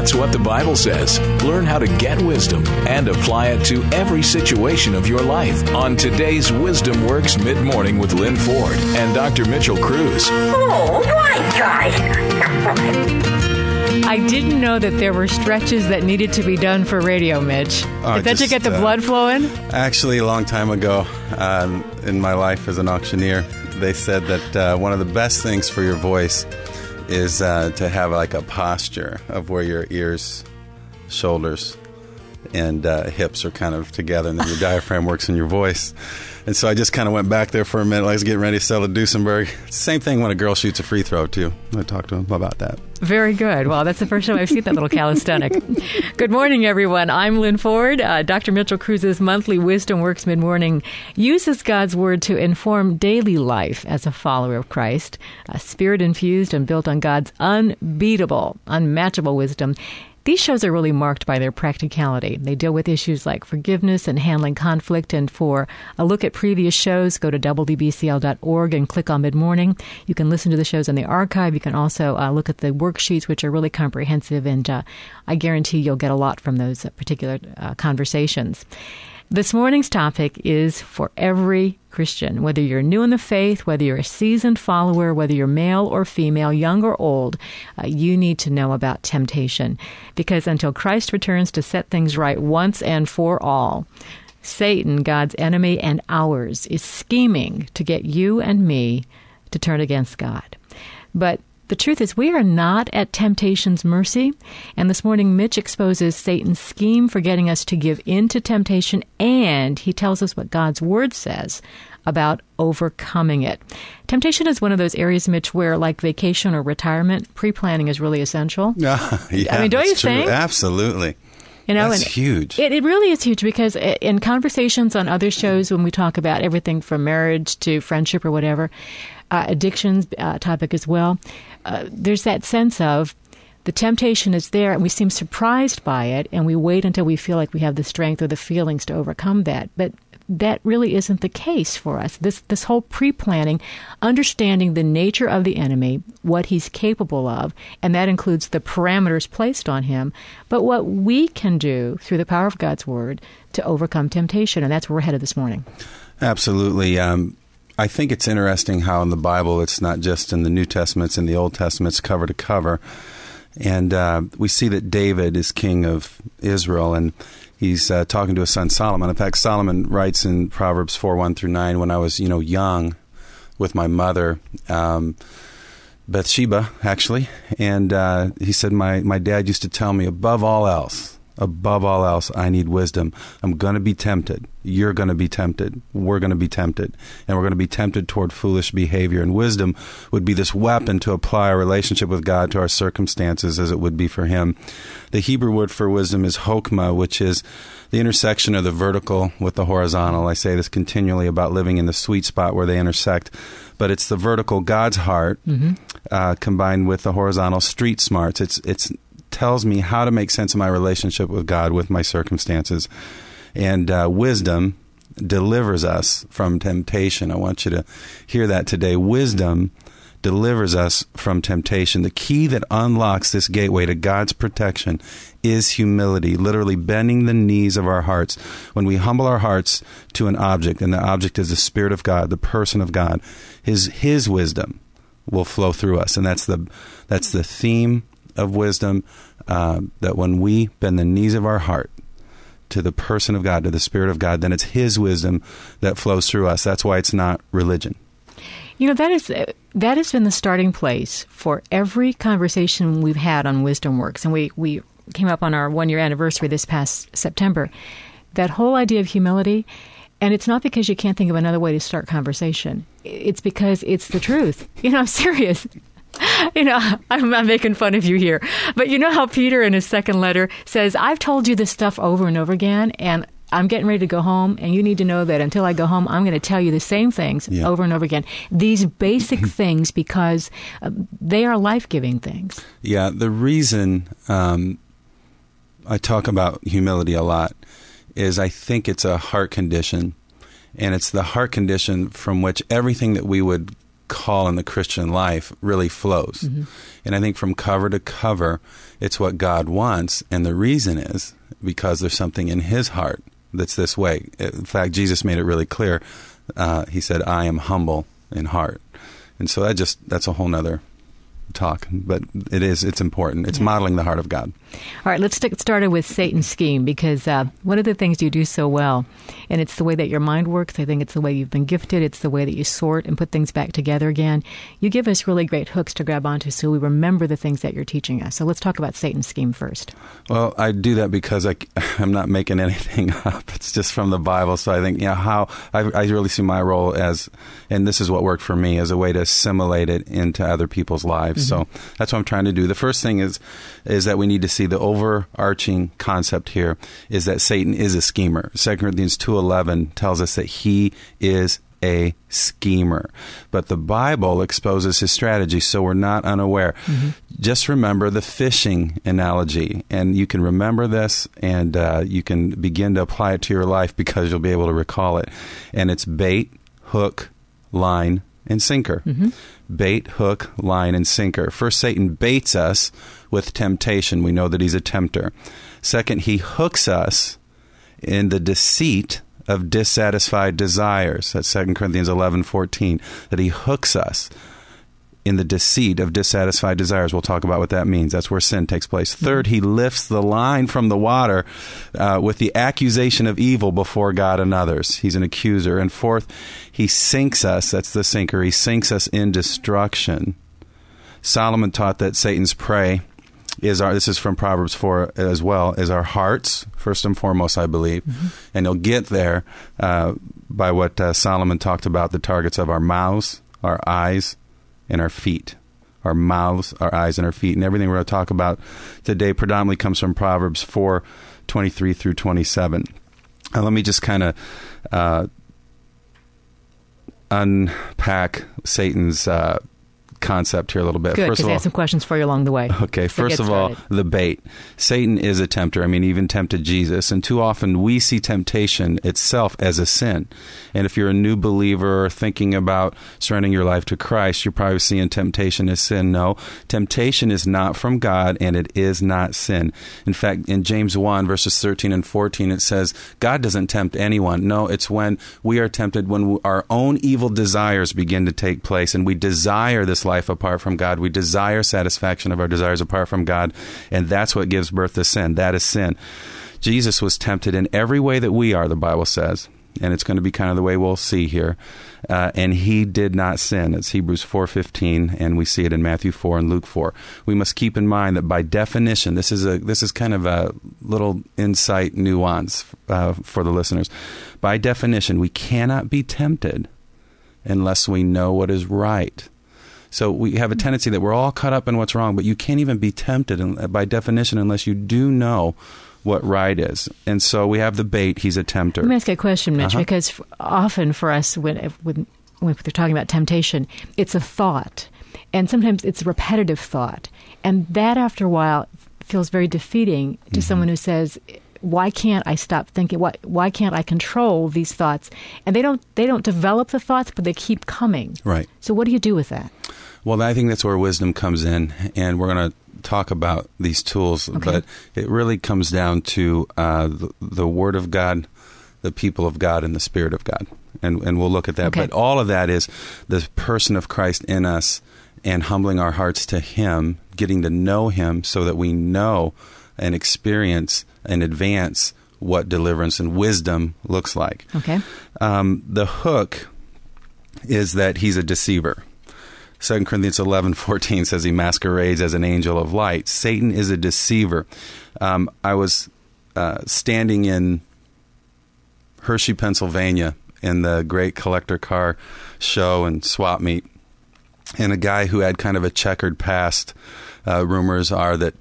It's what the Bible says. Learn how to get wisdom and apply it to every situation of your life on today's Wisdom Works Mid-Morning with Lynn Ford and Dr. Mitchell Cruz. Oh, right, guys. I didn't know that there were stretches that needed to be done for radio, Mitch. Did that to get the blood flowing? Actually, a long time ago in my life as an auctioneer, they said that one of the best things for your voice is to have like a posture of where your ears, shoulders, and hips are kind of together, and then your diaphragm works in your voice. And so I just kind of went back there for a minute. I was getting ready to sell a Duesenberg. It's the same thing when a girl shoots a free throw, too. I talked to him about that. Very good. Well, that's the first time I've seen that little calisthenic. Good morning, everyone. I'm Lynn Ford. Dr. Mitchell Cruz's monthly Wisdom Works Mid-Morning uses God's Word to inform daily life as a follower of Christ, spirit-infused and built on God's unbeatable, unmatchable wisdom. These shows are really marked by their practicality. They deal with issues like forgiveness and handling conflict. And for a look at previous shows, go to wbcl.org and click on Mid-Morning. You can listen to the shows in the archive. You can also look at the worksheets, which are really comprehensive. And I guarantee you'll get a lot from those particular conversations. This morning's topic is for every Christian, whether you're new in the faith, whether you're a seasoned follower, whether you're male or female, young or old, you need to know about temptation. Because until Christ returns to set things right once and for all, Satan, God's enemy and ours, is scheming to get you and me to turn against God. But the truth is, we are not at temptation's mercy. And this morning, Mitch exposes Satan's scheme for getting us to give in to temptation, and he tells us what God's Word says about overcoming it. Temptation is one of those areas, Mitch, where, like vacation or retirement, pre-planning is really essential. Yeah, I mean, don't you think? Absolutely. You know, that's huge. It really is huge, because in conversations on other shows, when we talk about everything from marriage to friendship or whatever, addictions topic as well, there's that sense of the temptation is there and we seem surprised by it, and we wait until we feel like we have the strength or the feelings to overcome that. But that really isn't the case for us. This whole pre-planning, understanding the nature of the enemy, what he's capable of, and that includes the parameters placed on him, but what we can do through the power of God's Word to overcome temptation. And that's where we're headed this morning. Absolutely. I think it's interesting how in the Bible, it's not just in the New Testament, it's in the Old Testament, it's cover to cover. And we see that David is king of Israel, and he's talking to his son Solomon. In fact, Solomon writes in Proverbs 4:1-9, when I was, young with my mother, Bathsheba, actually, and he said, my dad used to tell me, above all else, I need wisdom. I'm going to be tempted. You're going to be tempted. We're going to be tempted. And we're going to be tempted toward foolish behavior. And wisdom would be this weapon to apply our relationship with God to our circumstances as it would be for him. The Hebrew word for wisdom is chokmah, which is the intersection of the vertical with the horizontal. I say this continually about living in the sweet spot where they intersect. But it's the vertical, God's heart, combined with the horizontal, street smarts. It's tells me how to make sense of my relationship with God, with my circumstances. And wisdom delivers us from temptation. I want you to hear that today. Wisdom delivers us from temptation. The key that unlocks this gateway to God's protection is humility, literally bending the knees of our hearts. When we humble our hearts to an object, and the object is the Spirit of God, the person of God, His wisdom will flow through us. And that's the theme of wisdom, that when we bend the knees of our heart to the person of God, to the Spirit of God, then it's His wisdom that flows through us. That's why it's not religion. That has been the starting place for every conversation we've had on Wisdom Works. And we came up on our 1-year anniversary this past September. That whole idea of humility, and it's not because you can't think of another way to start conversation. It's because it's the truth. I'm serious. I'm making fun of you here. But you know how Peter in his second letter says, I've told you this stuff over and over again, and I'm getting ready to go home, and you need to know that until I go home, I'm going to tell you the same things over and over again. These basic things, because they are life-giving things. Yeah, the reason I talk about humility a lot is I think it's a heart condition, and it's the heart condition from which everything that we would call in the Christian life really flows. Mm-hmm. And I think from cover to cover, it's what God wants. And the reason is because there's something in his heart that's this way. In fact, Jesus made it really clear. He said, I am humble in heart. And so that's a whole nother talk, but it's important. It's modeling the heart of God. All right, let's get started with Satan's scheme, because one of the things you do so well, and it's the way that your mind works, I think it's the way you've been gifted, it's the way that you sort and put things back together again. You give us really great hooks to grab onto so we remember the things that you're teaching us. So let's talk about Satan's scheme first. Well, I do that because I'm not making anything up. It's just from the Bible. So I think, how I really see my role as, and this is what worked for me, as a way to assimilate it into other people's lives. So that's what I'm trying to do. The first thing is that we need to see the overarching concept here is that Satan is a schemer. 2 Corinthians 2:11 tells us that he is a schemer. But the Bible exposes his strategy, so we're not unaware. Mm-hmm. Just remember the fishing analogy, and you can remember this, and you can begin to apply it to your life because you'll be able to recall it. And it's bait, hook, line, and sinker. Mm-hmm. Bait, hook, line, and sinker. First, Satan baits us with temptation. We know that he's a tempter. Second, he hooks us in the deceit of dissatisfied desires. That's 2 Corinthians 11:14. That he hooks us in the deceit of dissatisfied desires. We'll talk about what that means. That's where sin takes place. Third, he lifts the line from the water with the accusation of evil before God and others. He's an accuser. And fourth, he sinks us. That's the sinker. He sinks us in destruction. Solomon taught that Satan's prey this is from Proverbs 4 as well, is our hearts, first and foremost, I believe. Mm-hmm. And you'll get there by what Solomon talked about, the targets of our mouths, our eyes, and our feet. Our mouths, our eyes, and our feet. And everything we're going to talk about today predominantly comes from Proverbs 4:23 through 27. Let me just kind of unpack Satan's concept here a little bit. Good, because I have some questions for you along the way. Okay, first of all, the bait. Satan is a tempter. I mean, he even tempted Jesus. And too often we see temptation itself as a sin. And if you're a new believer or thinking about surrendering your life to Christ, you're probably seeing temptation as sin. No, temptation is not from God, and it is not sin. In fact, in James 1, verses 13 and 14, it says, God doesn't tempt anyone. No, it's when we are tempted, when our own evil desires begin to take place, and we desire this life apart from God. We desire satisfaction of our desires apart from God, and that's what gives birth to sin. That is sin. Jesus was tempted in every way that we are, the Bible says, and it's going to be kind of the way we'll see here. And he did not sin. It's Hebrews 4:15, and we see it in Matthew 4 and Luke 4. We must keep in mind that by definition, this is kind of a little insight nuance for the listeners. By definition, we cannot be tempted unless we know what is right. So we have a tendency that we're all caught up in what's wrong, but you can't even be tempted by definition unless you do know what right is. And so we have the bait. He's a tempter. Let me ask you a question, Mitch, because often for us, when they're talking about temptation, it's a thought. And sometimes it's a repetitive thought. And that, after a while, feels very defeating to someone who says, why can't I stop thinking? Why can't I control these thoughts? And they don't develop the thoughts, but they keep coming. Right. So what do you do with that? Well, I think that's where wisdom comes in, and we're going to talk about these tools. Okay. But it really comes down to the Word of God, the people of God, and the Spirit of God. And we'll look at that. Okay. But all of that is the person of Christ in us and humbling our hearts to Him, getting to know Him so that we know and experience and advance what deliverance and wisdom looks like. Okay. The hook is that he's a deceiver. 2 Corinthians 11:14 says he masquerades as an angel of light. Satan is a deceiver. I was standing in Hershey, Pennsylvania, in the great collector car show and swap meet, and a guy who had kind of a checkered past. Rumors are that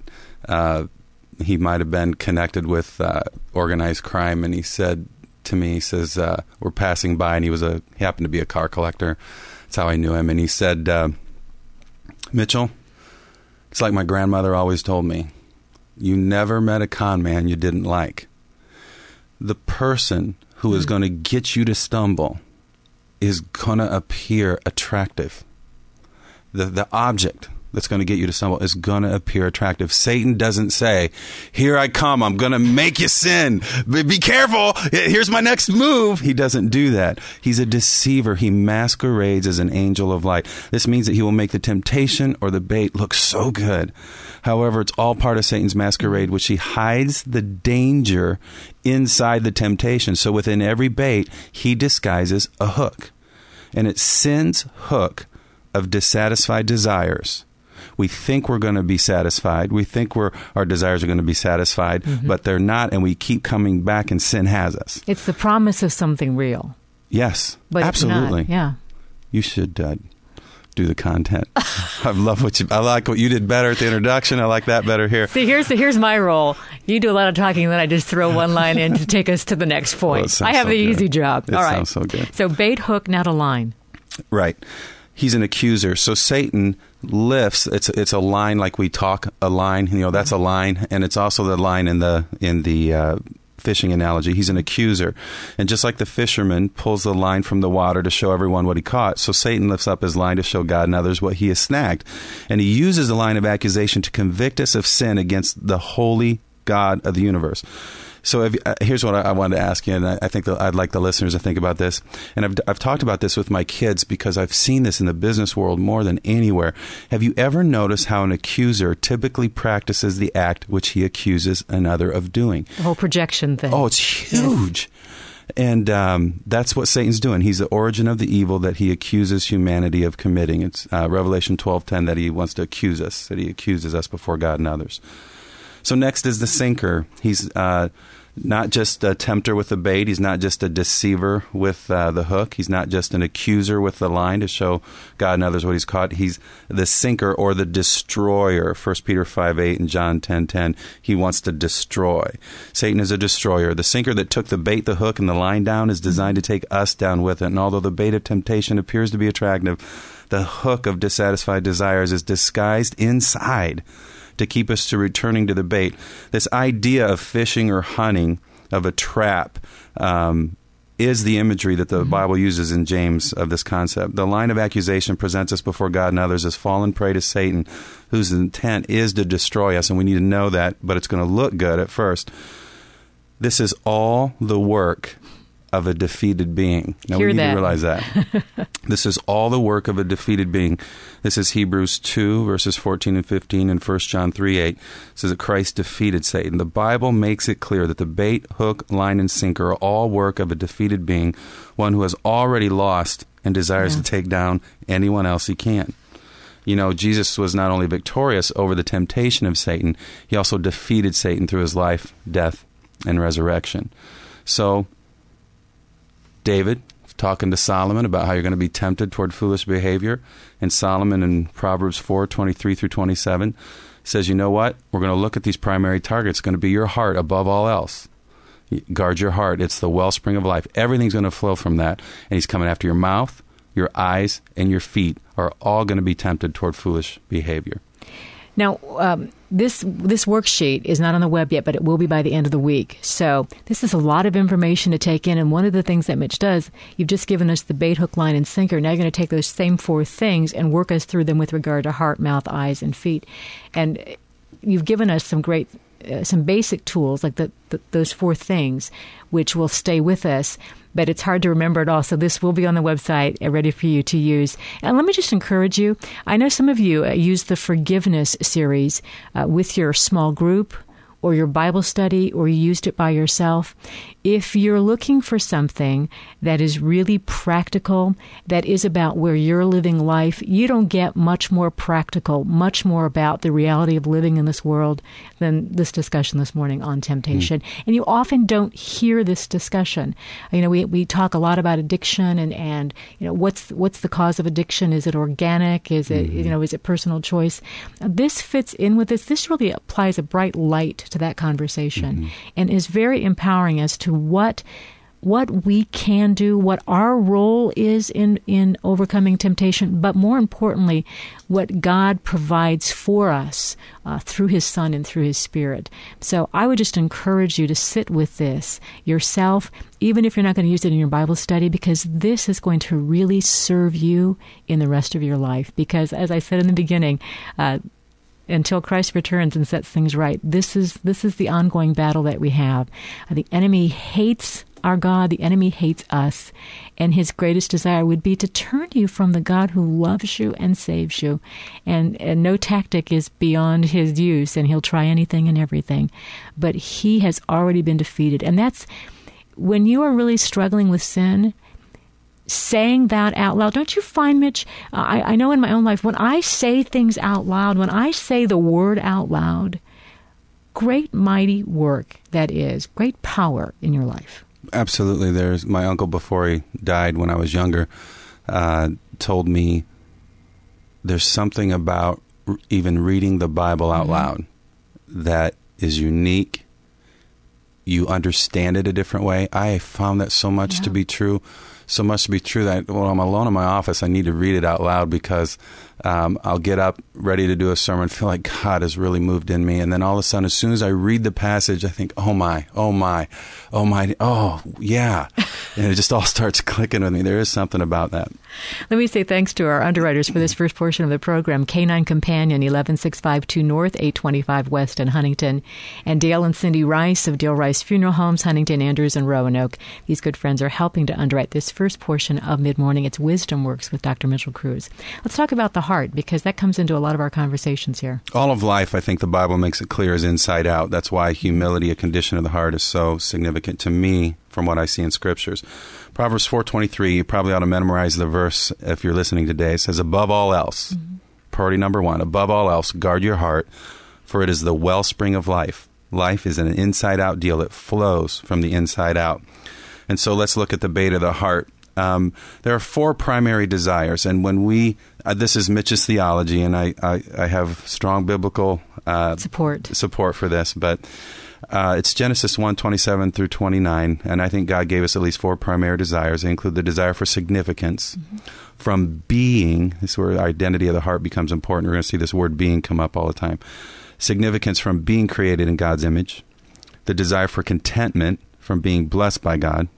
he might have been connected with organized crime, and he said to me, he says, we're passing by, and he happened to be a car collector. That's how I knew him. And he said, Mitchell, it's like my grandmother always told me, you never met a con man you didn't like. The person who is going to get you to stumble is going to appear attractive. the object that's going to get you to stumble is going to appear attractive. Satan doesn't say, here I come, I'm going to make you sin. Be careful. Here's my next move. He doesn't do that. He's a deceiver. He masquerades as an angel of light. This means that he will make the temptation or the bait look so good. However, it's all part of Satan's masquerade, which he hides the danger inside the temptation. So within every bait, he disguises a hook. And it's sin's hook of dissatisfied desires. We think we're going to be satisfied. We think our desires are going to be satisfied, but they're not, and we keep coming back, and sin has us. It's the promise of something real. Yes, but absolutely. It's not. Yeah. You should do the content. I like what you did better at the introduction. I like that better here. See, here's my role. You do a lot of talking, and then I just throw one line in to take us to the next point. I have the easy job. It all right. Sounds so good. So bait, hook, not a line. Right. He's an accuser. So Satan lifts. It's a line like we talk. A line. That's a line, and it's also the line in the fishing analogy. He's an accuser, and just like the fisherman pulls the line from the water to show everyone what he caught, so Satan lifts up his line to show God and others what he has snagged, and he uses the line of accusation to convict us of sin against the holy God of the universe. So here's what I wanted to ask you, and I think that I'd like the listeners to think about this. And I've talked about this with my kids because I've seen this in the business world more than anywhere. Have you ever noticed how an accuser typically practices the act which he accuses another of doing? The whole projection thing. Oh, it's huge. Yes. And that's what Satan's doing. He's the origin of the evil that he accuses humanity of committing. It's Revelation 12:10 that he wants to accuse us, that he accuses us before God and others. So next is the sinker. He's not just a tempter with the bait. He's not just a deceiver with the hook. He's not just an accuser with the line to show God and others what he's caught. He's the sinker or the destroyer. 1 Peter 5:8 and John 10:10. He wants to destroy. Satan is a destroyer. The sinker that took the bait, the hook, and the line down is designed to take us down with it. And although the bait of temptation appears to be attractive, the hook of dissatisfied desires is disguised inside to keep us to returning to the bait. This idea of fishing or hunting, of a trap, is the imagery that the Bible uses in James of this concept. The line of accusation presents us before God and others as fallen prey to Satan, whose intent is to destroy us, and we need to know that, but it's going to look good at first. This is all the work of a defeated being. Now, we need to realize that. This is all the work of a defeated being. This is Hebrews 2, verses 14 and 15, and 1 John 3:8. It says that Christ defeated Satan. The Bible makes it clear that the bait, hook, line, and sinker are all work of a defeated being, one who has already lost and desires to take down anyone else he can. Jesus was not only victorious over the temptation of Satan, he also defeated Satan through his life, death, and resurrection. So, David, talking to Solomon about how you're going to be tempted toward foolish behavior. And Solomon in Proverbs 4:23 through 27 says, you know what? We're going to look at these primary targets. It's going to be your heart above all else. Guard your heart. It's the wellspring of life. Everything's going to flow from that. And he's coming after your mouth, your eyes, and your feet are all going to be tempted toward foolish behavior. Now, this worksheet is not on the web yet, but it will be by the end of the week. So this is a lot of information to take in. And one of the things that Mitch does, you've just given us the bait, hook, line, and sinker. Now you're going to take those same four things and work us through them with regard to heart, mouth, eyes, and feet. And you've given us some great, some basic tools, like those four things, which will stay with us. But it's hard to remember it all. So this will be on the website, ready for you to use. And let me just encourage you. I know some of you use the forgiveness series with your small group or your Bible study, or you used it by yourself. If you're looking for something that is really practical, that is about where you're living life, you don't get much more practical, much more about the reality of living in this world than this discussion this morning on temptation. And you often don't hear this discussion. We talk a lot about addiction and what's the cause of addiction? Is it organic? Is it, is it personal choice? This fits in with this. This really applies a bright light to that conversation and is very empowering as to what what we can do, what our role is in overcoming temptation, but more importantly, what God provides for us through His Son and through His Spirit. So I would just encourage you to sit with this yourself, even if you're not going to use it in your Bible study, because this is going to really serve you in the rest of your life. Because, as I said in the beginning, until Christ returns and sets things right, this is the ongoing battle that we have. The enemy hates our God. The enemy hates us. And his greatest desire would be to turn you from the God who loves you and saves you. And no tactic is beyond his use, and he'll try anything and everything. But he has already been defeated. And that's when you are really struggling with sin, saying that out loud. Don't you find, Mitch, I know in my own life, when I say things out loud, when I say the word out loud, great mighty work that is, great power in your life. Absolutely. There's my uncle, before he died when I was younger, told me there's something about even reading the Bible out loud that is unique. You understand it a different way. I found that so much to be true. So much to be true that when I'm alone in my office, I need to read it out loud, because I'll get up ready to do a sermon, feel like God has really moved in me. And then all of a sudden, as soon as I read the passage, I think, oh yeah. And it just all starts clicking with me. There is something about that. Let me say thanks to our underwriters for this first portion of the program. Canine Companion, 11652 North, 825 West in Huntington. And Dale and Cindy Rice of Dale Rice Funeral Homes, Huntington, Andrews, and Roanoke. These good friends are helping to underwrite this first portion of Mid-Morning. It's Wisdom Works with Dr. Mitchell Cruz. Let's talk about the heart, because that comes into a lot of our conversations here. All of life, I think the Bible makes it clear, is inside out. That's why humility, a condition of the heart, is so significant to me from what I see in Scriptures. Proverbs 4:23, you probably ought to memorize the verse if you're listening today. It says, above all else, priority number one, above all else, guard your heart, for it is the wellspring of life. Life is an inside-out deal. It flows from the inside out. And so let's look at the bait of the heart. There are four primary desires, and when we, this is Mitch's theology, and I have strong biblical support for this, but it's Genesis 1:27 through 29, and I think God gave us at least four primary desires. They include the desire for significance, from being, this is where identity of the heart becomes important. We're going to see this word being come up all the time. Significance from being created in God's image, the desire for contentment, from being blessed by God,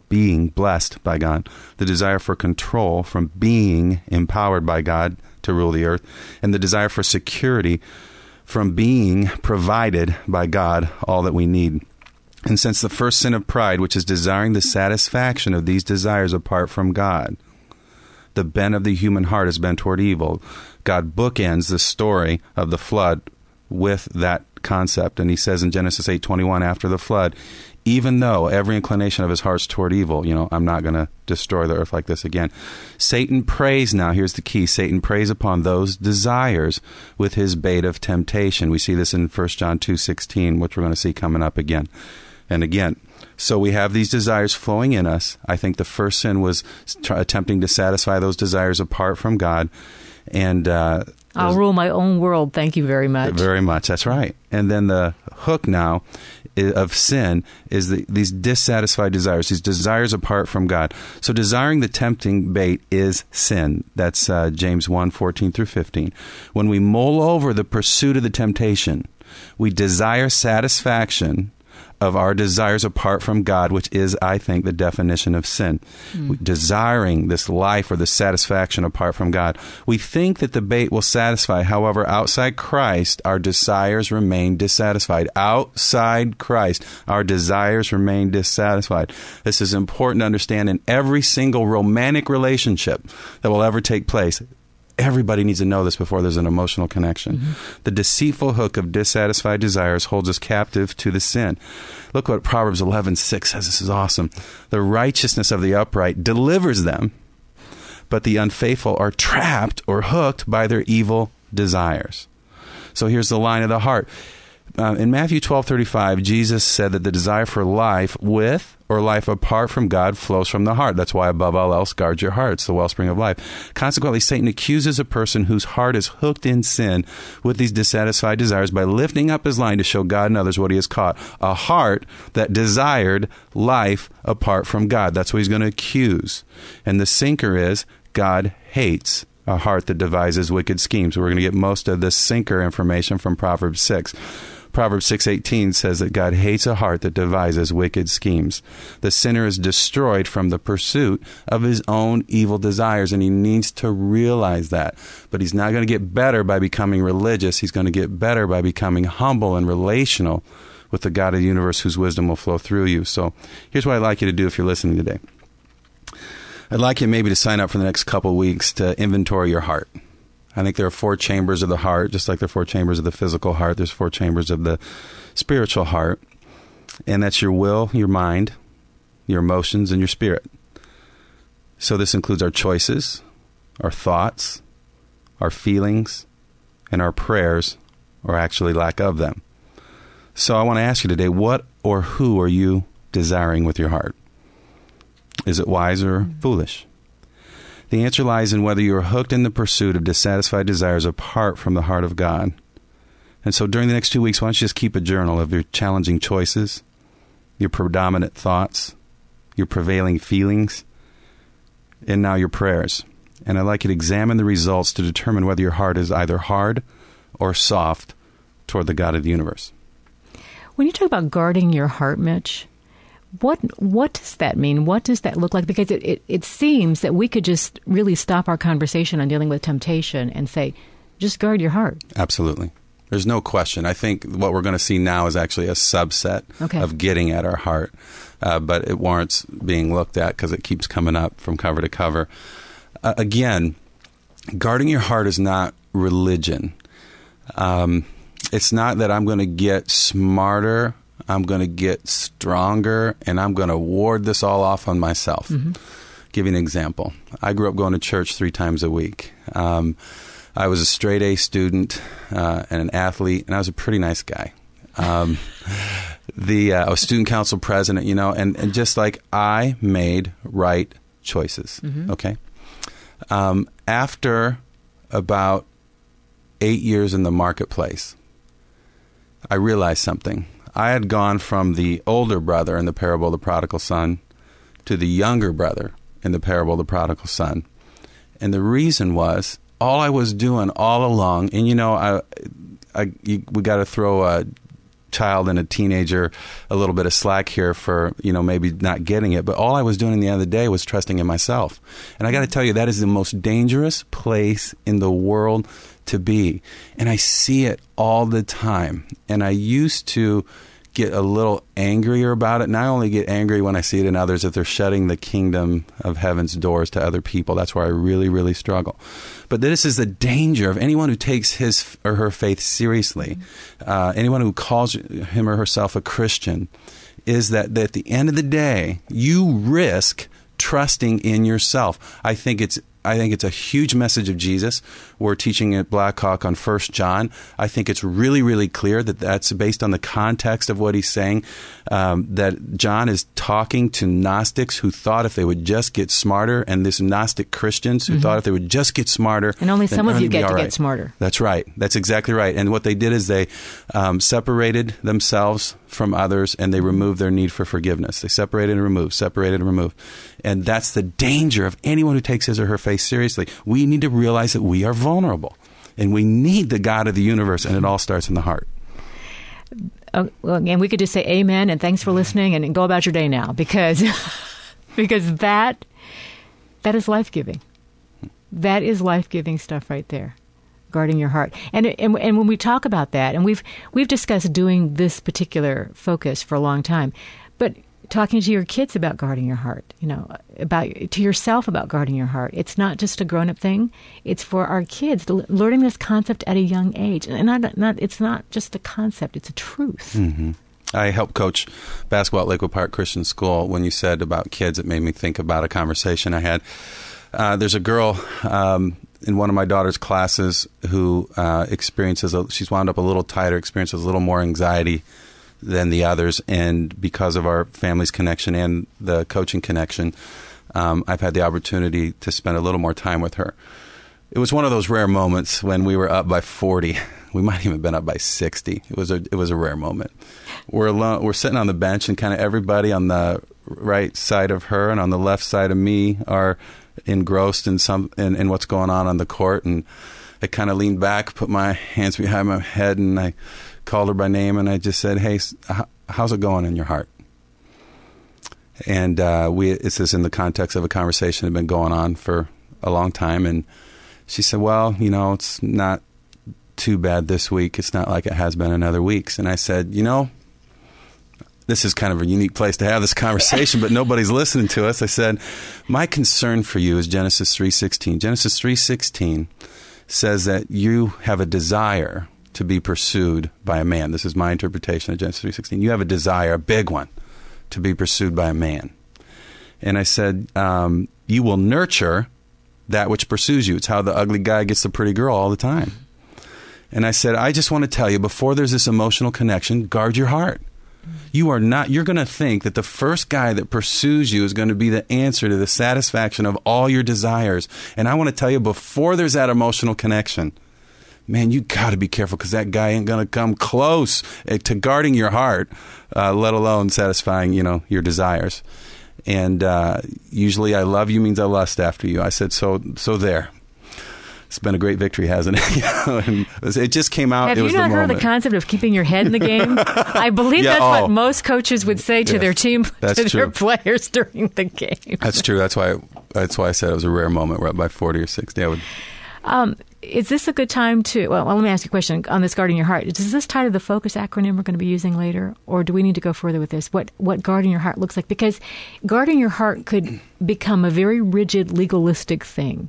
the desire for control, from being empowered by God to rule the earth, and the desire for security, from being provided by God all that we need. And since the first sin of pride, which is desiring the satisfaction of these desires apart from God, the bent of the human heart has been toward evil. God bookends the story of the flood with that concept. And he says in Genesis 8:21, after the flood, even though every inclination of his heart's toward evil, I'm not going to destroy the earth like this again. Satan preys now, here's the key, Satan preys upon those desires with his bait of temptation. We see this in 1 John 2:16, which we're going to see coming up again and again. So we have these desires flowing in us. I think the first sin was attempting to satisfy those desires apart from God. And I'll rule my own world. Thank you very much. Very much. That's right. And then the hook now of sin is these dissatisfied desires, these desires apart from God. So desiring the tempting bait is sin. That's James 1:14 through 15. When we mull over the pursuit of the temptation, we desire satisfaction of our desires apart from God, which is, I think, the definition of sin. Desiring this life or this satisfaction apart from God. We think that the bait will satisfy. However, outside Christ, our desires remain dissatisfied. Outside Christ, our desires remain dissatisfied. This is important to understand in every single romantic relationship that will ever take place. Everybody needs to know this before there's an emotional connection. The deceitful hook of dissatisfied desires holds us captive to the sin. Look what Proverbs 11:6 says. This is awesome. The righteousness of the upright delivers them, but the unfaithful are trapped or hooked by their evil desires. So here's the line of the heart. in Matthew 12:35, Jesus said that the desire for life with or life apart from God flows from the heart. That's why, above all else, guard your heart. It's the wellspring of life. Consequently, Satan accuses a person whose heart is hooked in sin with these dissatisfied desires by lifting up his line to show God and others what he has caught. A heart that desired life apart from God. That's what he's going to accuse. And the sinker is, God hates a heart that devises wicked schemes. We're going to get most of this sinker information from Proverbs 6. Proverbs 6:18 says that God hates a heart that devises wicked schemes. The sinner is destroyed from the pursuit of his own evil desires, and he needs to realize that. But he's not going to get better by becoming religious. He's going to get better by becoming humble and relational with the God of the universe, whose wisdom will flow through you. So here's what I'd like you to do if you're listening today. I'd like you maybe to sign up for the next couple of weeks to inventory your heart. I think there are 4 chambers of the heart, just like there are 4 chambers of the physical heart. There's 4 chambers of the spiritual heart. And that's your will, your mind, your emotions, and your spirit. So this includes our choices, our thoughts, our feelings, and our prayers, or actually lack of them. So I want to ask you today, what or who are you desiring with your heart? Is it wise or foolish? The answer lies in whether you are hooked in the pursuit of dissatisfied desires apart from the heart of God. And so during the next 2 weeks, why don't you just keep a journal of your challenging choices, your predominant thoughts, your prevailing feelings, and now your prayers. And I'd like you to examine the results to determine whether your heart is either hard or soft toward the God of the universe. When you talk about guarding your heart, Mitch, what does that mean? What does that look like? Because it seems that we could just really stop our conversation on dealing with temptation and say, just guard your heart. Absolutely. There's no question. I think what we're going to see now is actually a subset of getting at our heart. But it warrants being looked at because it keeps coming up from cover to cover. Again, guarding your heart is not religion. It's not that I'm going to get smarter, I'm going to get stronger, and I'm going to ward this all off on myself. Mm-hmm. Give you an example. I grew up going to church 3 times a week. I was a straight A student and an athlete, and I was a pretty nice guy. I was student council president, and just like I made right choices. Mm-hmm. Okay. After about 8 years in the marketplace, I realized something. I had gone from the older brother in the parable of the prodigal son to the younger brother in the parable of the prodigal son. And the reason was, all I was doing all along, and we got to throw a child and a teenager a little bit of slack here for, maybe not getting it, but all I was doing in the end of the day was trusting in myself. And I got to tell you, that is the most dangerous place in the world to be. And I see it all the time. And I used to get a little angrier about it. And I only get angry when I see it in others, if they're shutting the kingdom of heaven's doors to other people. That's where I really, really struggle. But this is the danger of anyone who takes his or her faith seriously, anyone who calls him or herself a Christian, is that at the end of the day, you risk trusting in yourself. I think it's a huge message of Jesus. We're teaching at Blackhawk on 1 John. I think it's really, really clear that that's based on the context of what he's saying, that John is talking to Gnostics who thought if they would just get smarter, and this Gnostic Christians who thought if they would just get smarter. And only some of you get to get smarter. That's right. That's exactly right. And what they did is they separated themselves from others, and they removed their need for forgiveness. They separated and removed. And that's the danger of anyone who takes his or her faith seriously. We need to realize that we are vulnerable, and we need the God of the universe, and it all starts in the heart. And we could just say amen and thanks for listening and go about your day now, because that is life-giving. That is life-giving stuff right there. Guarding your heart. And when we talk about that, and we've discussed doing this particular focus for a long time, but talking to your kids about guarding your heart, to yourself about guarding your heart. It's not just a grown-up thing. It's for our kids, learning this concept at a young age. And it's not just a concept, it's a truth. Mm-hmm. I helped coach basketball at Lakewood Park Christian School. When you said about kids, it made me think about a conversation I had. There's a girl in one of my daughter's classes who she's wound up a little tighter, experiences a little more anxiety than the others. And because of our family's connection and the coaching connection, I've had the opportunity to spend a little more time with her. It was one of those rare moments when we were up by 40. We might even have been up by 60. It was a rare moment. We're alone. We're sitting on the bench, and kind of everybody on the right side of her and on the left side of me are engrossed in what's going on the court. And I kind of leaned back, put my hands behind my head, and I called her by name, and I just said, "Hey, how's it going in your heart?" And this is in the context of a conversation that had been going on for a long time. And she said, "Well, it's not too bad this week. It's not like it has been in other weeks." And I said, this is kind of a unique place to have this conversation, but nobody's listening to us. I said, my concern for you is Genesis 3:16. Genesis 3:16 says that you have a desire to be pursued by a man. This is my interpretation of Genesis 3:16. You have a desire, a big one, to be pursued by a man. And I said, you will nurture that which pursues you. It's how the ugly guy gets the pretty girl all the time. And I said, I just want to tell you, before there's this emotional connection, guard your heart. You're going to think that the first guy that pursues you is going to be the answer to the satisfaction of all your desires. And I want to tell you, before there's that emotional connection, man, you got to be careful, because that guy ain't going to come close to guarding your heart, let alone satisfying, your desires. And usually I love you means I lust after you. I said, so there. It's been a great victory, hasn't it? And it just came out. Have you not heard the concept of keeping your head in the game? I believe that's what most coaches would say to their team, their players during the game. That's true. That's why I said it was a rare moment. We're up by 40 or 60. Is this a good time to, well, let me ask you a question on this guarding your heart. Does this tie to the FOCUS acronym we're going to be using later? Or do we need to go further with this? What guarding your heart looks like? Because guarding your heart could become a very rigid, legalistic thing.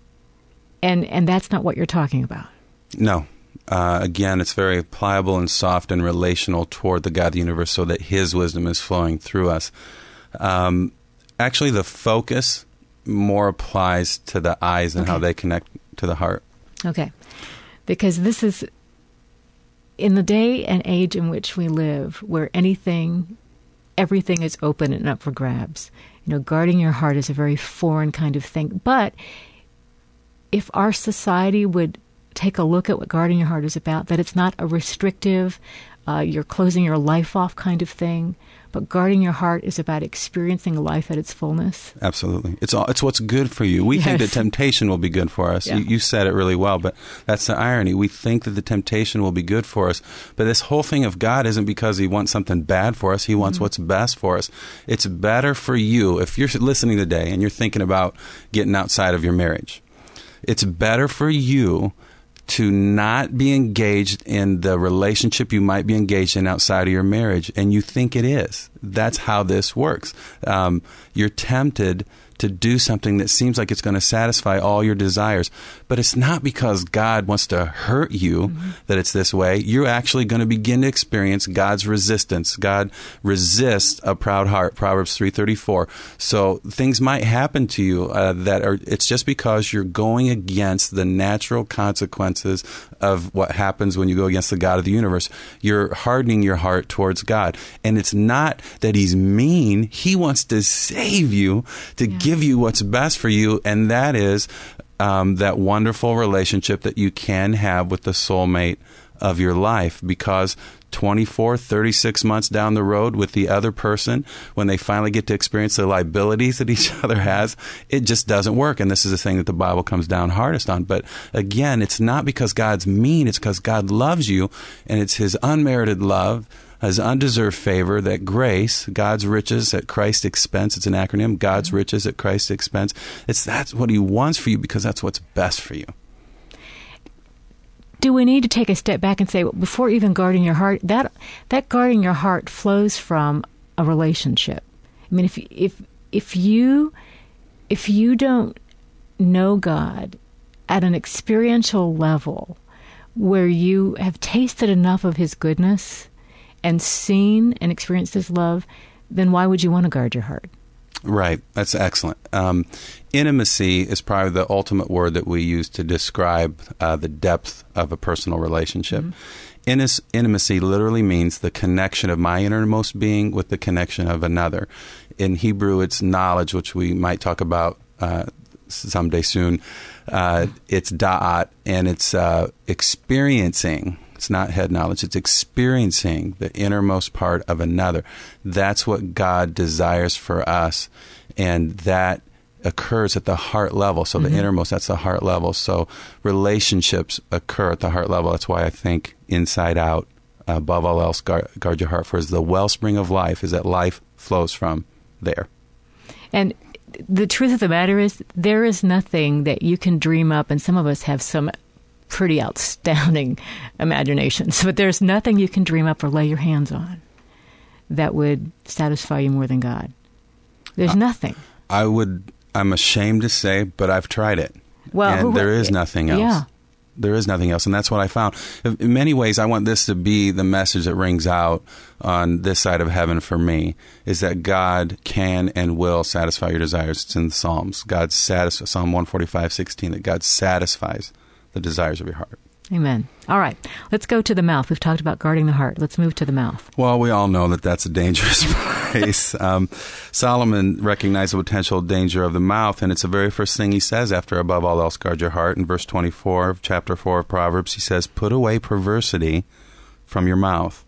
And that's not what you're talking about. No. Again, it's very pliable and soft and relational toward the God of the universe, so that His wisdom is flowing through us. Actually, the focus more applies to the eyes and how they connect to the heart. Okay. Because this is, in the day and age in which we live, where everything is open and up for grabs. Guarding your heart is a very foreign kind of thing. But if our society would take a look at what guarding your heart is about, that it's not a restrictive, you're closing your life off kind of thing, but guarding your heart is about experiencing life at its fullness. Absolutely. It's what's good for you. We think that temptation will be good for us. Yeah. You said it really well, but that's the irony. We think that the temptation will be good for us, but this whole thing of God isn't because He wants something bad for us. He wants what's best for us. It's better for you. If you're listening today and you're thinking about getting outside of your marriage, it's better for you to not be engaged in the relationship you might be engaged in outside of your marriage, and you think it is. That's how this works. You're tempted to do something that seems like it's going to satisfy all your desires, but it's not because God wants to hurt you that it's this way. You're actually going to begin to experience God's resistance. God resists a proud heart, Proverbs 3:34. So things might happen to you it's just because you're going against the natural consequences of what happens when you go against the God of the universe. You're hardening your heart towards God. And it's not that He's mean. He wants to save you, to give you what's best for you, and that is that wonderful relationship that you can have with the soulmate of your life, because 24, 36 months down the road with the other person, when they finally get to experience the liabilities that each other has, it just doesn't work. And this is the thing that the Bible comes down hardest on. But again, it's not because God's mean. It's because God loves you, and it's His unmerited love, His undeserved favor, that grace, God's riches at Christ's expense. It's an acronym, God's riches at Christ's expense. That's what He wants for you, because that's what's best for you. Do we need to take a step back and say, well, before even guarding your heart, that guarding your heart flows from a relationship? I mean, if you don't know God at an experiential level where you have tasted enough of His goodness and seen and experienced His love, then why would you want to guard your heart? Right. That's excellent. Intimacy is probably the ultimate word that we use to describe the depth of a personal relationship. Intimacy literally means the connection of my innermost being with the connection of another. In Hebrew, it's knowledge, which we might talk about someday soon. It's da'at, and it's experiencing. It's not head knowledge. It's experiencing the innermost part of another. That's what God desires for us, and that occurs at the heart level. So the innermost, that's the heart level. So relationships occur at the heart level. That's why I think inside out, above all else, guard your heart, for the wellspring of life is that life flows from there. And the truth of the matter is, there is nothing that you can dream up, and some of us have some pretty outstanding imaginations, but there's nothing you can dream up or lay your hands on that would satisfy you more than God. There's nothing. I'm ashamed to say, but I've tried it. Well, and there is nothing else. Yeah. There is nothing else, and that's what I found. In many ways, I want this to be the message that rings out on this side of heaven for me, is that God can and will satisfy your desires. It's in the Psalms. Psalm 145:16, that God satisfies the desires of your heart. Amen. All right. Let's go to the mouth. We've talked about guarding the heart. Let's move to the mouth. Well, we all know that that's a dangerous place. Solomon recognized the potential danger of the mouth, and it's the very first thing he says after, above all else, guard your heart. In verse 24 of chapter 4 of Proverbs, he says, put away perversity from your mouth.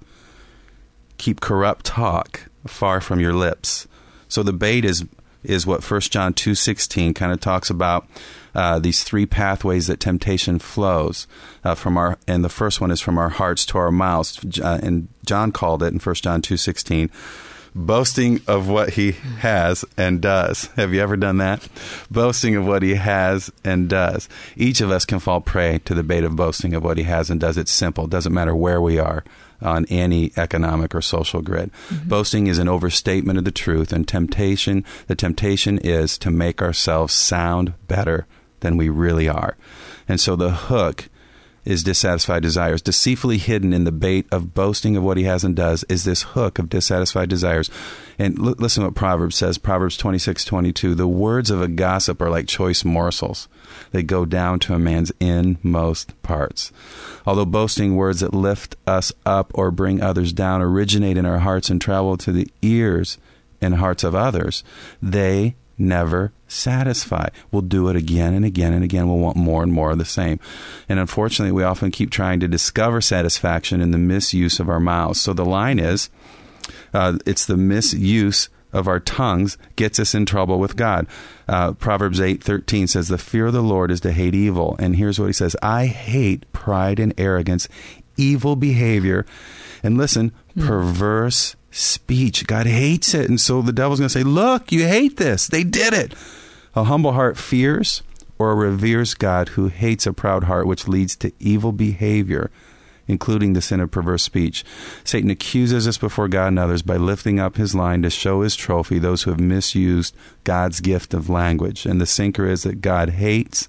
Keep corrupt talk far from your lips. So the bait is what 1 John 2:16 kind of talks about. These three pathways that temptation flows from our, and the first one is from our hearts to our mouths. And John called it in 1 John 2:16, boasting of what he has and does. Have you ever done that? Boasting of what he has and does. Each of us can fall prey to the bait of boasting of what he has and does. It's simple. It doesn't matter where we are on any economic or social grid. Boasting is an overstatement of the truth, and the temptation is to make ourselves sound better than we really are. And so the hook is dissatisfied desires. Deceitfully hidden in the bait of boasting of what he has and does is this hook of dissatisfied desires. And listen to what Proverbs says, Proverbs 26:22. The words of a gossip are like choice morsels. They go down to a man's inmost parts. Although boasting words that lift us up or bring others down originate in our hearts and travel to the ears and hearts of others, they never satisfy. We'll do it again and again and again. We'll want more and more of the same. And unfortunately, we often keep trying to discover satisfaction in the misuse of our mouths. So the line is, it's the misuse of our tongues gets us in trouble with God. Proverbs 8:13 says, the fear of the Lord is to hate evil. And here's what he says, I hate pride and arrogance, evil behavior, and listen, perverse speech. God hates it. And so the devil's going to say, look, you hate this. They did it. A humble heart fears or reveres God, who hates a proud heart, which leads to evil behavior, including the sin of perverse speech. Satan accuses us before God and others by lifting up his line to show his trophy, those who have misused God's gift of language. And the sinker is that God hates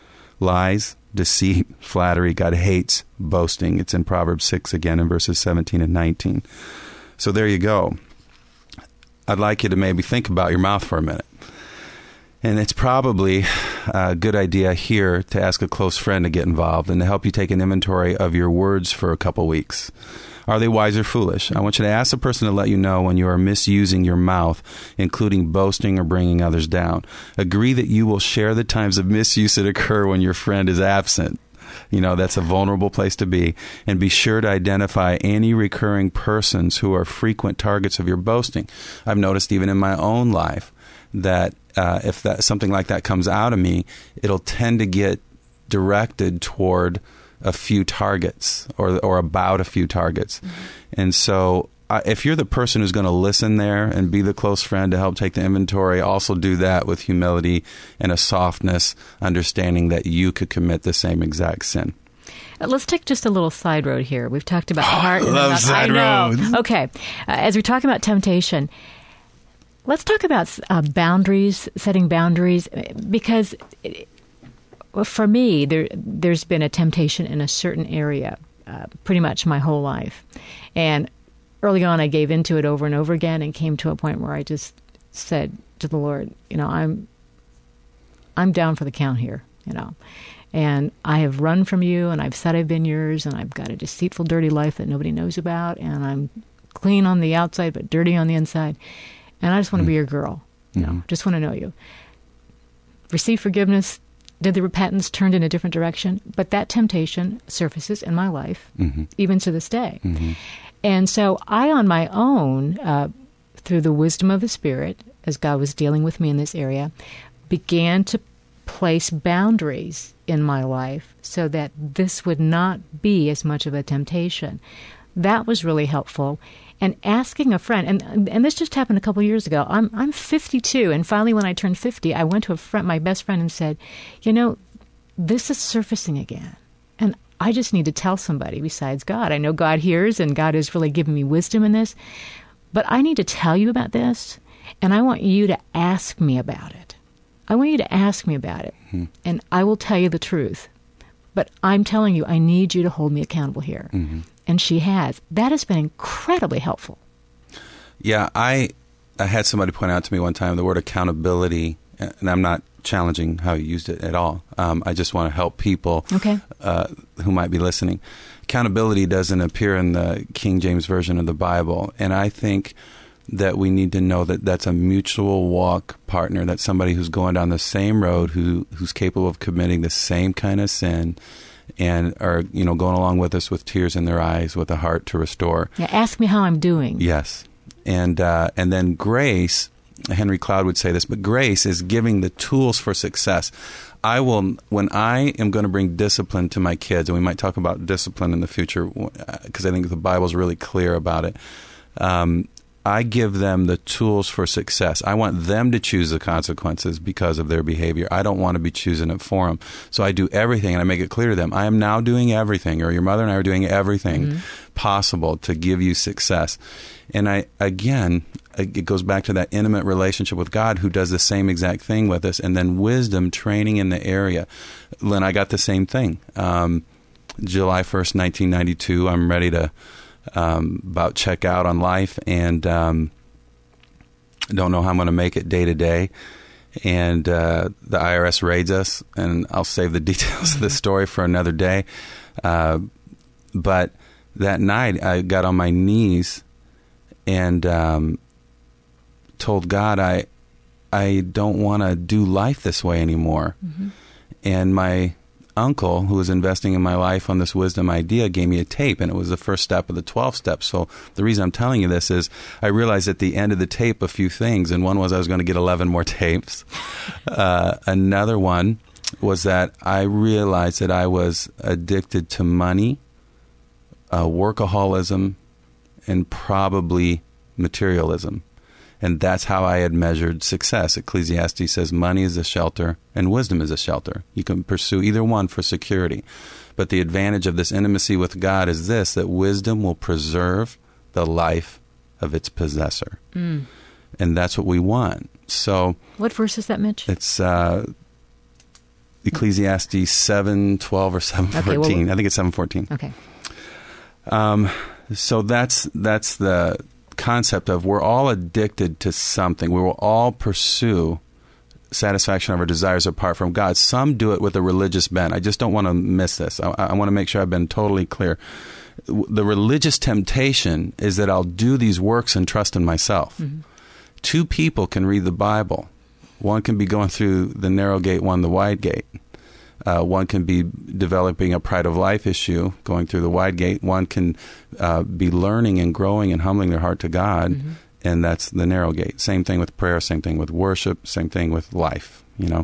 lies, deceit, flattery. God hates boasting. It's in Proverbs 6 again in verses 17 and 19. So there you go. I'd like you to maybe think about your mouth for a minute. And it's probably a good idea here to ask a close friend to get involved and to help you take an inventory of your words for a couple weeks. Are they wise or foolish? I want you to ask the person to let you know when you are misusing your mouth, including boasting or bringing others down. Agree that you will share the times of misuse that occur when your friend is absent. You know, that's a vulnerable place to be. And be sure to identify any recurring persons who are frequent targets of your boasting. I've noticed even in my own life that if something like that comes out of me, it'll tend to get directed toward a few targets or about a few targets. And so if you're the person who's going to listen there and be the close friend to help take the inventory, also do that with humility and a softness, understanding that you could commit the same exact sin. Let's take just a little side road here. We've talked about the heart. I love side roads. Okay. As we talk about temptation, let's talk about boundaries, setting boundaries, because for me, there's been a temptation in a certain area pretty much my whole life. And early on, I gave into it over and over again and came to a point where I just said to the Lord, I'm down for the count here, and I have run from you, and I've said I've been yours, and I've got a deceitful, dirty life that nobody knows about, and I'm clean on the outside but dirty on the inside, and I just want to be your girl, just want to know you. Receive forgiveness, did the repentance, turned in a different direction, but that temptation surfaces in my life, even to this day. And so I, on my own, through the wisdom of the Spirit, as God was dealing with me in this area, began to place boundaries in my life so that this would not be as much of a temptation. That was really helpful. And asking a friend, and this just happened a couple of years ago. I'm 52, and finally when I turned 50, I went to my best friend and said, this is surfacing again. And I just need to tell somebody besides God. I know God hears, and God has really given me wisdom in this. But I need to tell you about this, and I want you to ask me about it. I want you to ask me about it, and I will tell you the truth. But I'm telling you, I need you to hold me accountable here. And she has. That has been incredibly helpful. Yeah, I had somebody point out to me one time the word accountability, and I'm not challenging how you used it at all. I just want to help people who might be listening. Accountability doesn't appear in the King James Version of the Bible, and I think that we need to know that that's a mutual walk partner. That's somebody who's going down the same road, who's capable of committing the same kind of sin, and are going along with us with tears in their eyes, with a heart to restore. Yeah, ask me how I'm doing. Yes, and then grace. Henry Cloud would say this, but grace is giving the tools for success. When I am going to bring discipline to my kids, and we might talk about discipline in the future because I think the Bible's really clear about it. I give them the tools for success. I want them to choose the consequences because of their behavior. I don't want to be choosing it for them. So I do everything, and I make it clear to them, I am now doing everything, or your mother and I are doing everything possible to give you success. And it goes back to that intimate relationship with God, who does the same exact thing with us, and then wisdom training in the area. Lynn, I got the same thing. July 1st, 1992, I'm ready to about check out on life, and don't know how I'm going to make it day to day. And the IRS raids us, and I'll save the details of the story for another day. But that night, I got on my knees and told God, I don't want to do life this way anymore. And my uncle, who was investing in my life on this wisdom idea, gave me a tape, and it was the first step of the 12 steps. So the reason I'm telling you this is I realized at the end of the tape a few things, and one was I was going to get 11 more tapes. Another one was that I realized that I was addicted to money, workaholism, and probably materialism. And that's how I had measured success. Ecclesiastes says money is a shelter and wisdom is a shelter. You can pursue either one for security. But the advantage of this intimacy with God is this, that wisdom will preserve the life of its possessor. And that's what we want. So, what verse is that, Mitch? It's Ecclesiastes 7:12 or 7:14. I think it's 7:14. Okay. So that's the concept of we're all addicted to something. We will all pursue satisfaction of our desires apart from God. Some do it with a religious bent. I just don't want to miss this. I want to make sure I've been totally clear. The religious temptation is that I'll do these works and trust in myself. Two people can read the Bible. One can be going through the narrow gate, one the wide gate. One can be developing a pride of life issue, going through the wide gate. One can be learning and growing and humbling their heart to God, and that's the narrow gate. Same thing with prayer, same thing with worship, same thing with life,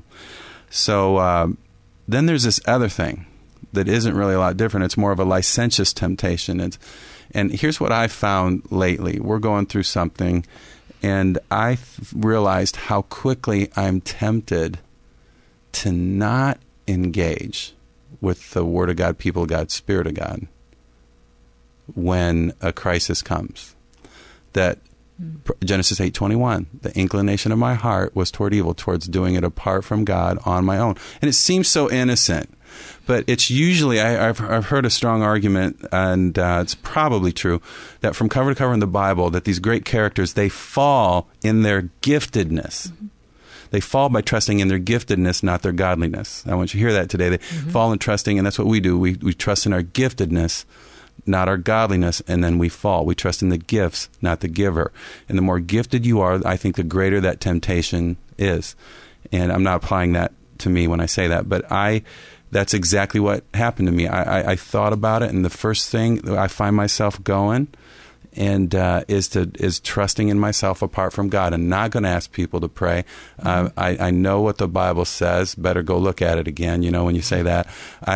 So then there's this other thing that isn't really a lot different. It's more of a licentious temptation. And here's what I've found lately. We're going through something, and I realized how quickly I'm tempted to not engage with the Word of God, people of God, Spirit of God when a crisis comes. That Genesis 8:21, the inclination of my heart was toward evil, towards doing it apart from God on my own. And it seems so innocent, but it's usually, I've heard a strong argument, and it's probably true, that from cover to cover in the Bible, that these great characters, they fall in their giftedness. Mm-hmm. They fall by trusting in their giftedness, not their godliness. I want you to hear that today. They fall in trusting, and that's what we do. We trust in our giftedness, not our godliness, and then we fall. We trust in the gifts, not the giver. And the more gifted you are, I think the greater that temptation is. And I'm not applying that to me when I say that, but that's exactly what happened to me. I thought about it, and the first thing I find myself going and is trusting in myself apart from God, and not going to ask people to pray. I know what the Bible says. Better go look at it again. You know, when you say that,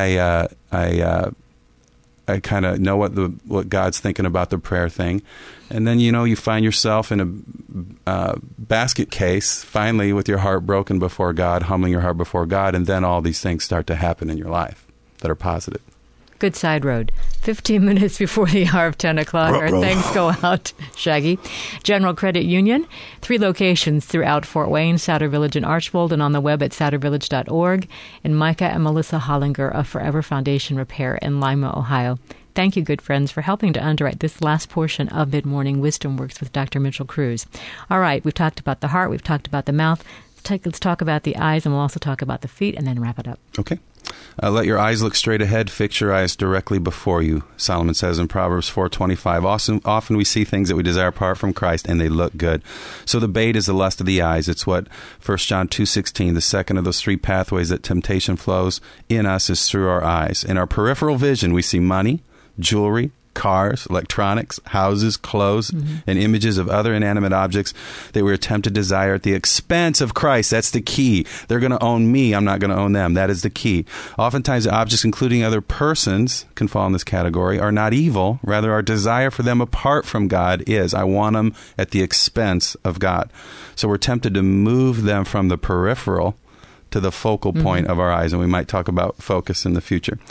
I kind of know what God's thinking about the prayer thing. And then, you find yourself in a basket case, finally, with your heart broken before God, humbling your heart before God, and then all these things start to happen in your life that are positive. Good side road. 15 minutes before the hour of 10 o'clock. Our thanks go out, Shaggy. General Credit Union, 3 locations throughout Fort Wayne, Souder Village, and Archbold, and on the web at soudervillage.org. And Micah and Melissa Hollinger of Forever Foundation Repair in Lima, Ohio. Thank you, good friends, for helping to underwrite this last portion of Mid-Morning Wisdom Works with Dr. Mitchell Cruz. All right, we've talked about the heart, we've talked about the mouth. Let's talk about the eyes, and we'll also talk about the feet, and then wrap it up. Okay. Let your eyes look straight ahead. Fix your eyes directly before you, Solomon says in Proverbs 4:25. Often we see things that we desire apart from Christ, and they look good. So the bait is the lust of the eyes. It's what 1 John 2:16, the second of those 3 pathways that temptation flows in us, is through our eyes. In our peripheral vision, we see money, jewelry, cars, electronics, houses, clothes, and images of other inanimate objects that we are tempted to desire at the expense of Christ. That's the key. They're going to own me. I'm not going to own them. That is the key. Oftentimes, objects, including other persons, can fall in this category, are not evil. Rather, our desire for them apart from God is. I want them at the expense of God. So we're tempted to move them from the peripheral to the focal point of our eyes, and we might talk about focus in the future.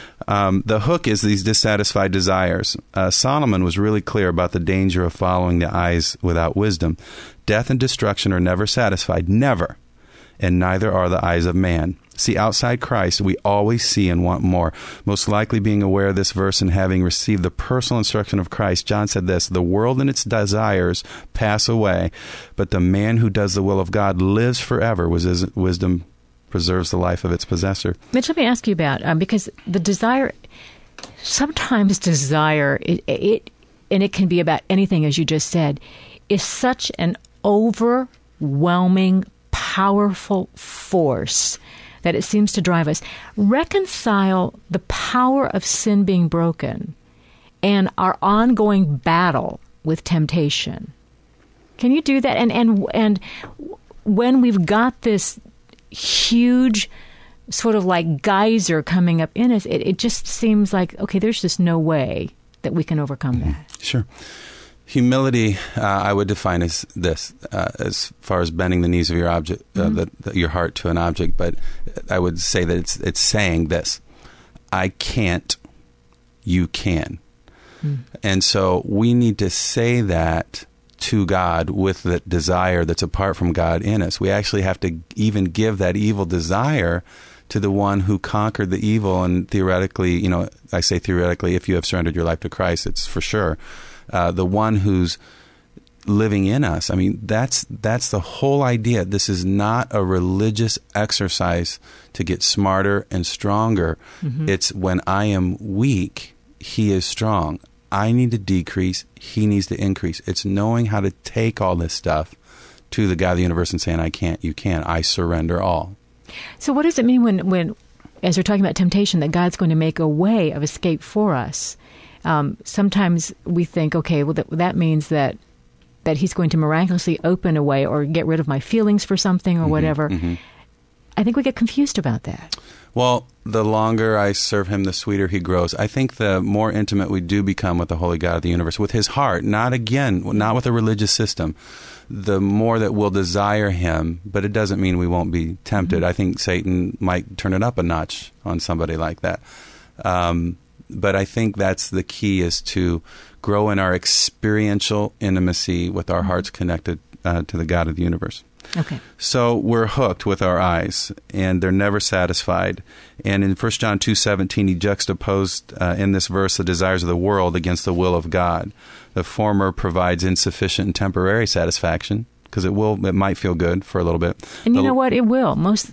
The hook is these dissatisfied desires. Solomon was really clear about the danger of following the eyes without wisdom. Death and destruction are never satisfied, never, and neither are the eyes of man. See, outside Christ, we always see and want more. Most likely being aware of this verse and having received the personal instruction of Christ, John said this: the world and its desires pass away, but the man who does the will of God lives forever. Wisdom preserves the life of its possessor. Mitch, let me ask you about, because the desire, sometimes desire, it can be about anything, as you just said, is such an overwhelming, powerful force that it seems to drive us. Reconcile the power of sin being broken and our ongoing battle with temptation. Can you do that? And when we've got this huge sort of like geyser coming up in us, it just seems like, okay, there's just no way that we can overcome that. Sure. Humility, I would define as this, as far as bending the knees of your object, your heart to an object. But I would say that it's saying this: I can't, you can. And so we need to say that to God with the desire that's apart from God in us. We actually have to even give that evil desire to the one who conquered the evil. And theoretically, I say theoretically, if you have surrendered your life to Christ, it's for sure the one who's living in us. I mean, that's the whole idea. This is not a religious exercise to get smarter and stronger. It's when I am weak, He is strong. I need to decrease, He needs to increase. It's knowing how to take all this stuff to the God of the universe and saying, I can't, you can. I surrender all. So what does it mean when as we're talking about temptation, that God's going to make a way of escape for us? Sometimes we think, okay, well, that means that He's going to miraculously open a way or get rid of my feelings for something or whatever. I think we get confused about that. Well, the longer I serve Him, the sweeter He grows. I think the more intimate we do become with the Holy God of the universe, with His heart, not with a religious system, the more that we'll desire Him, but it doesn't mean we won't be tempted. I think Satan might turn it up a notch on somebody like that. But I think that's the key, is to grow in our experiential intimacy with our hearts connected to the God of the universe. Okay. So we're hooked with our eyes, and they're never satisfied. And in 1 John 2:17, he juxtaposed in this verse the desires of the world against the will of God. The former provides insufficient and temporary satisfaction, because it might feel good for a little bit. And you know what? It will.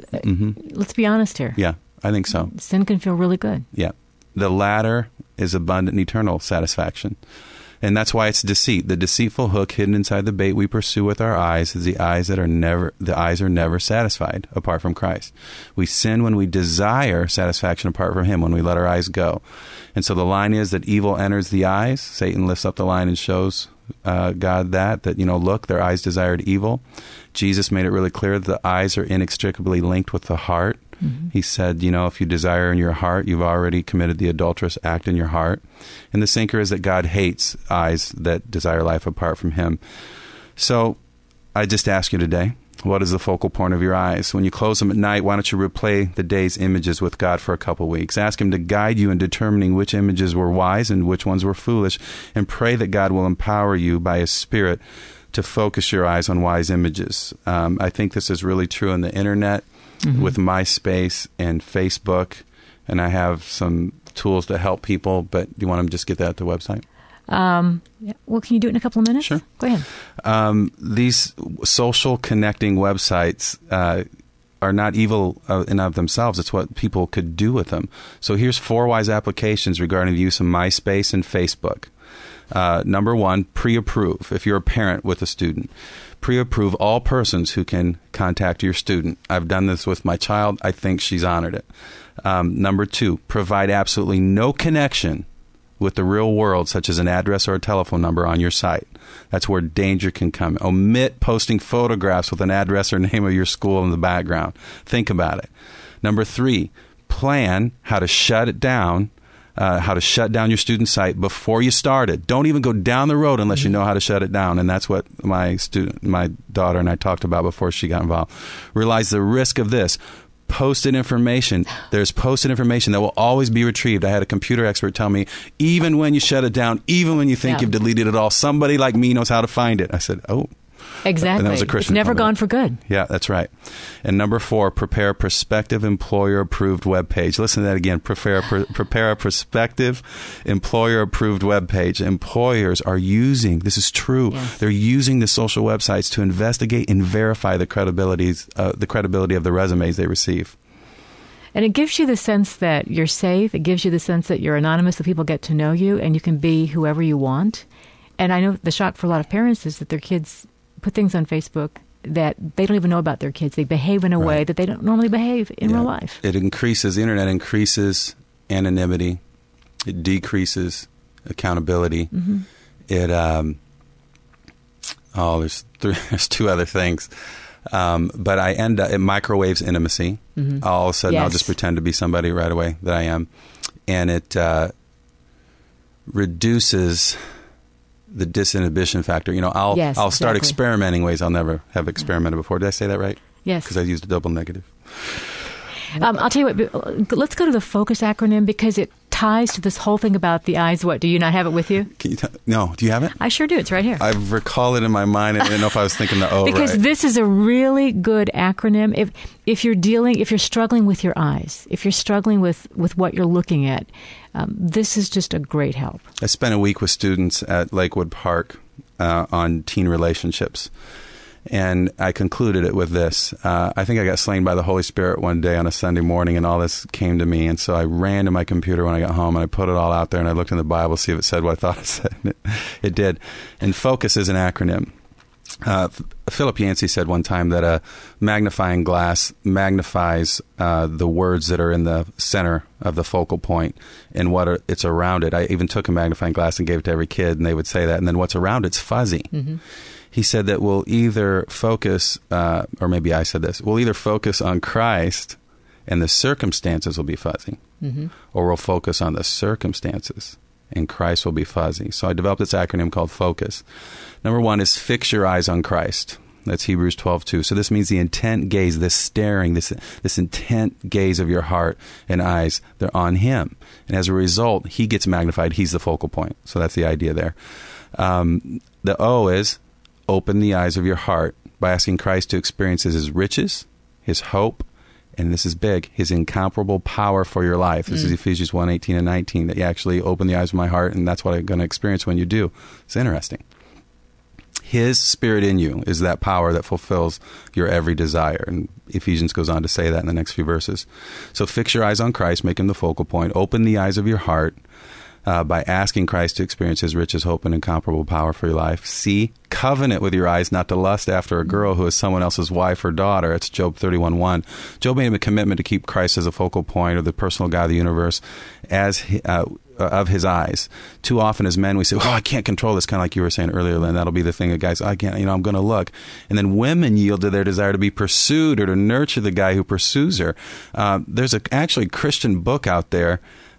Let's be honest here. Yeah, I think so. Sin can feel really good. Yeah. The latter is abundant and eternal satisfaction. And that's why it's deceit. The deceitful hook hidden inside the bait we pursue with our eyes is the eyes are never satisfied apart from Christ. We sin when we desire satisfaction apart from him, when we let our eyes go. And so the line is that evil enters the eyes. Satan lifts up the line and shows God that, look, their eyes desired evil. Jesus made it really clear that the eyes are inextricably linked with the heart. Mm-hmm. He said, if you desire in your heart, you've already committed the adulterous act in your heart. And the sinker is that God hates eyes that desire life apart from him. So I just ask you today, what is the focal point of your eyes? When you close them at night, why don't you replay the day's images with God for a couple weeks? Ask him to guide you in determining which images were wise and which ones were foolish, and pray that God will empower you by his Spirit to focus your eyes on wise images. I think this is really true on the internet, with MySpace and Facebook, and I have some tools to help people, but do you want to just get that at the website? Well, can you do it in a couple of minutes? Sure. Go ahead. These social connecting websites are not evil in of themselves. It's what people could do with them. So here's 4 wise applications regarding the use of MySpace and Facebook. Number 1, pre-approve. If you're a parent with a student, pre-approve all persons who can contact your student. I've done this with my child. I think she's honored it. Number 2, provide absolutely no connection with the real world, such as an address or a telephone number on your site. That's where danger can come. Omit posting photographs with an address or name of your school in the background. Think about it. Number 3, plan how to shut it down. How to shut down your student site before you start it. Don't even go down the road unless you know how to shut it down. And that's what my daughter and I talked about before she got involved. Realize the risk of this. Posted information. There's posted information that will always be retrieved. I had a computer expert tell me, even when you shut it down, even when you think you've deleted it all, somebody like me knows how to find it. I said, oh. Exactly. And that was a Christian. It's never gone for good. Yeah, that's right. And number 4, prepare a prospective employer-approved web page. Listen to that again. Prepare a prospective employer-approved web page. Employers are using, this is true, they're using the social websites to investigate and verify the credibility of the resumes they receive. And it gives you the sense that you're safe. It gives you the sense that you're anonymous, that people get to know you, and you can be whoever you want. And I know the shock for a lot of parents is that their kids put things on Facebook that they don't even know about their kids. They behave in a way that they don't normally behave in real life. The internet increases anonymity. It decreases accountability. Mm-hmm. There's 2 other things. But it microwaves intimacy. Mm-hmm. All of a sudden, I'll just pretend to be somebody right away that I am. And it reduces the disinhibition factor. I'll start experimenting ways I'll never have experimented before. Did I say that right? Yes. Because I used a double negative. I'll tell you what, let's go to the FOCUS acronym because it ties to this whole thing about the eyes. What, do you not have it with you? No, do you have it? I sure do. It's right here. I recall it in my mind. I didn't know if I was thinking the O because this is a really good acronym. If you're struggling with your eyes, if you're struggling with what you're looking at, this is just a great help. I spent a week with students at Lakewood Park on teen relationships. And I concluded it with this. I think I got slain by the Holy Spirit one day on a Sunday morning, and all this came to me. And so I ran to my computer when I got home, and I put it all out there, and I looked in the Bible to see if it said what I thought it said. It did. And FOCUS is an acronym. Philip Yancey said one time that a magnifying glass magnifies the words that are in the center of the focal point and it's around it. I even took a magnifying glass and gave it to every kid, and they would say that. And then what's around it's fuzzy. Mm-hmm. He said that we'll either focus, or maybe I said this, we'll either focus on Christ and the circumstances will be fuzzy, or we'll focus on the circumstances and Christ will be fuzzy. So I developed this acronym called FOCUS. Number 1 is fix your eyes on Christ. That's Hebrews 12:2. So this means the intent gaze, this staring, this intent gaze of your heart and eyes, they're on him. And as a result, he gets magnified. He's the focal point. So that's the idea there. The O is open the eyes of your heart by asking Christ to experience his riches, his hope, and this is big, his incomparable power for your life. This is Ephesians 1:18 and 19, that you actually open the eyes of my heart, and that's what I'm going to experience when you do. It's interesting. His Spirit in you is that power that fulfills your every desire. And Ephesians goes on to say that in the next few verses. So fix your eyes on Christ, make him the focal point. Open the eyes of your heart by asking Christ to experience his riches, hope, and incomparable power for your life. C, covenant with your eyes not to lust after a girl who is someone else's wife or daughter. It's Job 31:1. Job made a commitment to keep Christ as a focal point, or the personal God of the universe, as of his eyes. Too often as men we say, I can't control this, kind of like you were saying earlier, Lynn. That'll be the thing that guys, I can't, I'm going to look. And then women yield to their desire to be pursued or to nurture the guy who pursues her. There's actually Christian book out there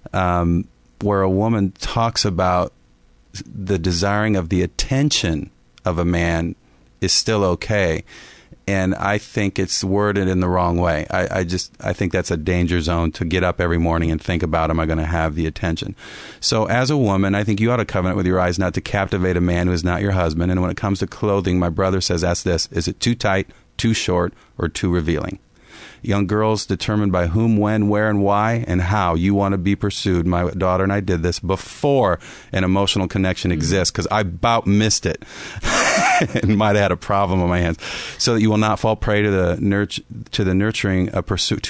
where a woman talks about the desiring of the attention of a man is still okay. And I think it's worded in the wrong way. I think that's a danger zone to get up every morning and think about, am I going to have the attention? So as a woman, I think you ought to covenant with your eyes not to captivate a man who is not your husband. And when it comes to clothing, my brother says, ask this, is it too tight, too short, or too revealing? Young girls, determined by whom, when, where, and why, and how you want to be pursued. My daughter and I did this before an emotional connection exists, because I about missed it and might have had a problem on my hands. So that you will not fall prey to nurturing a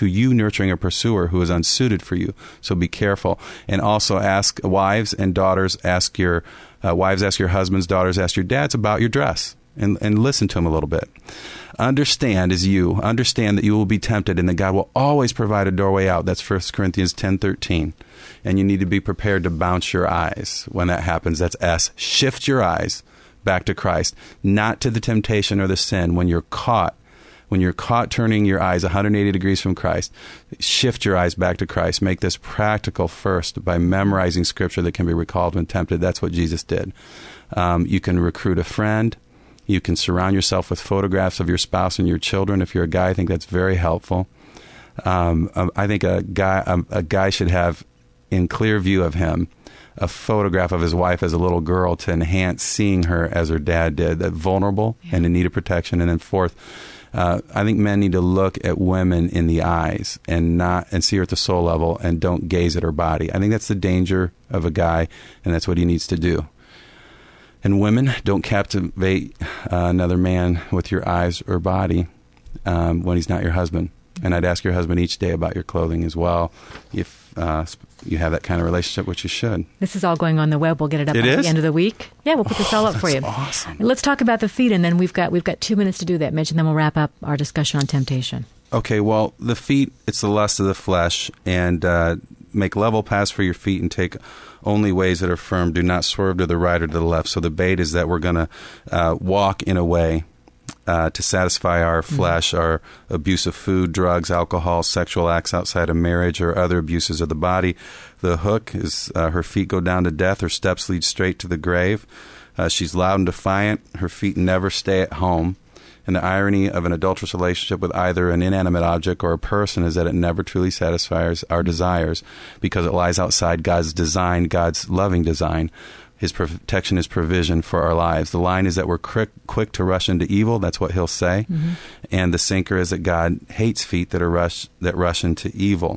pursuer who is unsuited for you. So be careful. And also ask wives and daughters, ask your husbands, daughters, ask your dads about your dress. And listen to him a little bit. Understand that you will be tempted and that God will always provide a doorway out. That's 1 Corinthians 10:13. And you need to be prepared to bounce your eyes when that happens. That's S. Shift your eyes back to Christ, not to the temptation or the sin. When you're caught turning your eyes 180 degrees from Christ, shift your eyes back to Christ. Make this practical first by memorizing scripture that can be recalled when tempted. That's what Jesus did. You can recruit a friend. You can surround yourself with photographs of your spouse and your children. If you're a guy, I think that's very helpful. I think a guy should have in clear view of him a photograph of his wife as a little girl to enhance seeing her as her dad did, that vulnerable and in need of protection. And then fourth, I think men need to look at women in the eyes and see her at the soul level and don't gaze at her body. I think that's the danger of a guy, and that's what he needs to do. And women, don't captivate another man with your eyes or body when he's not your husband. And I'd ask your husband each day about your clothing as well, if you have that kind of relationship, which you should. This is all going on the web. We'll get it up at the end of the week. Yeah, we'll put this all up for you. Awesome. Let's talk about the feet, and then we've got 2 minutes to do that, Mitch, and then we'll wrap up our discussion on temptation. Okay, well, the feet, it's the lust of the flesh, and make level paths for your feet and take only ways that are firm. Do not swerve to the right or to the left. So the bait is that we're going to walk in a way to satisfy our flesh, our abuse of food, drugs, alcohol, sexual acts outside of marriage, or other abuses of the body. The hook is her feet go down to death. Her steps lead straight to the grave. She's loud and defiant. Her feet never stay at home. And the irony of an adulterous relationship with either an inanimate object or a person is that it never truly satisfies our desires because it lies outside God's design, God's loving design. His protection, His provision for our lives. The line is that we're quick to rush into evil. That's what He'll say. Mm-hmm. And the sinker is that God hates feet that rush into evil.